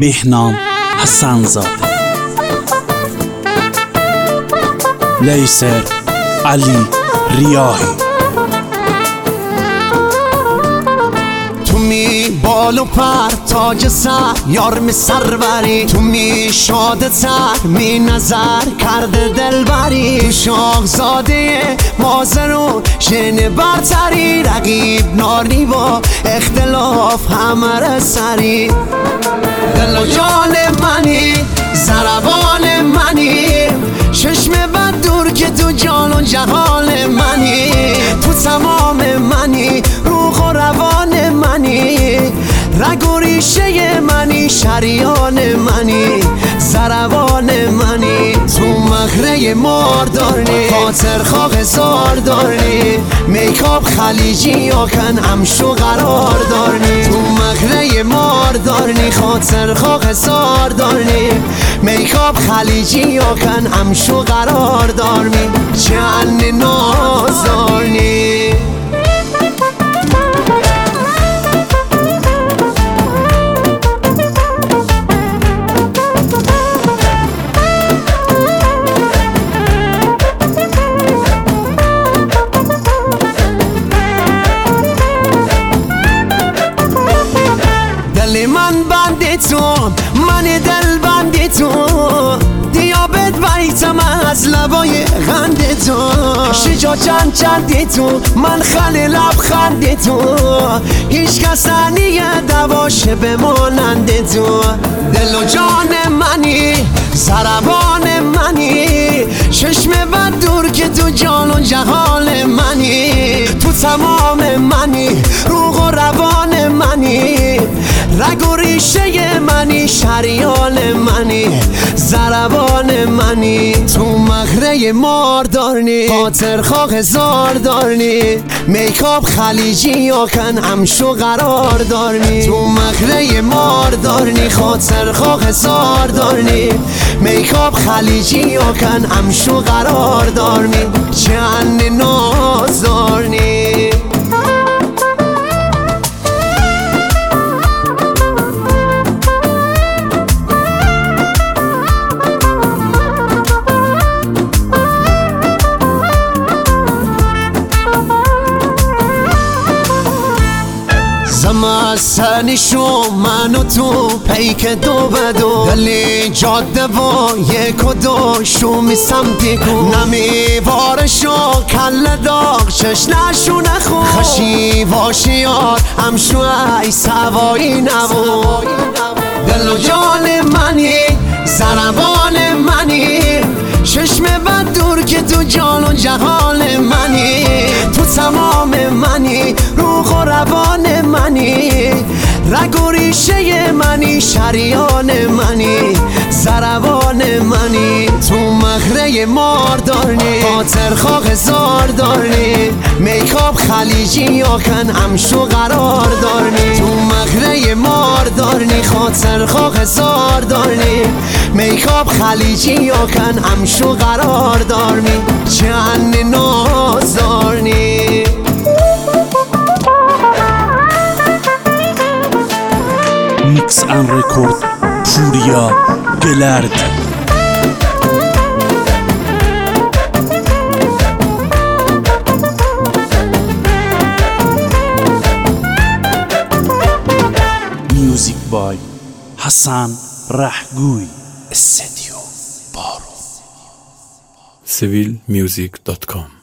بهنام حسن‌زاده، لیسر علی ریاحی. تو می بال و پر تاج سر یار می سروری، تو می شاده تر می نظر کرده دلبری، تو شاهزاده مازرو شن برتری، رقیب ناری با اختلاف همه سری. دل و جان منی زربان منی، چشم بد دور که تو جان و جهان منی، تو تمام منی روح و روان منی، رگ و ریشه منی شریان منی، زربان منی، تو مخره ماردارنی خاطر خواه زاردارنی، میکاب خلیجی یا کن امشو قرار دارنی، تو مخره ماردارنی خاطر خواه زاردارنی، میکاب خلیجی یا کن امشو قرار دارنی، چند نازارنی. من بندی تو، من دل بندی تو، دیابت بیتم از لبای غندی تو، شجا چندی تو، من خلی لبخندی تو، هیچ کسانی دواشه بمانندی تو، دل و جان منی زربان منی، چشم بد دور که تو جان و جهان منی، تو تمام منی روح و روان منی، رگ و ریشه منی شریان منی، زربان منی، تو مخره ماردارنی خاطر خواه زاردارنی، میکاب خلیجی یا کن امشو قرار دارنی، تو مخره ماردارنی خاطر خواه زاردارنی، میکاب خلیجی یا کن امشو قرار دارنی، چند نازارنی. زمستنی شو من و تو پیک دو بدو، دلی جاده و یک و دو شو می سمتی کو، نمی وارشو کل داغ چش نشو نخون، خشی واشی یار همشو ای سوایی نبو، دل و جان منی زربان منی، چشم بد دور که تو جان و جهان منی، تو تمام منی روح و روان منی، رگ و ریشه منی شریان منی، زربان منی، تو مخره ماردارنی خاطر خواه زاردارنی، میکاب خلیجی یا کن امشو قرار دارنی، تو مخره ماردارنی خاطر خواه زاردارنی، میکاب خلیجی یا کن امشو قرار دارنی، چند نازارنی. میکس ان رکورد پوریا گلرد. میوزیک بای حسن رحگوی، استودیو بارو. civilmusic.com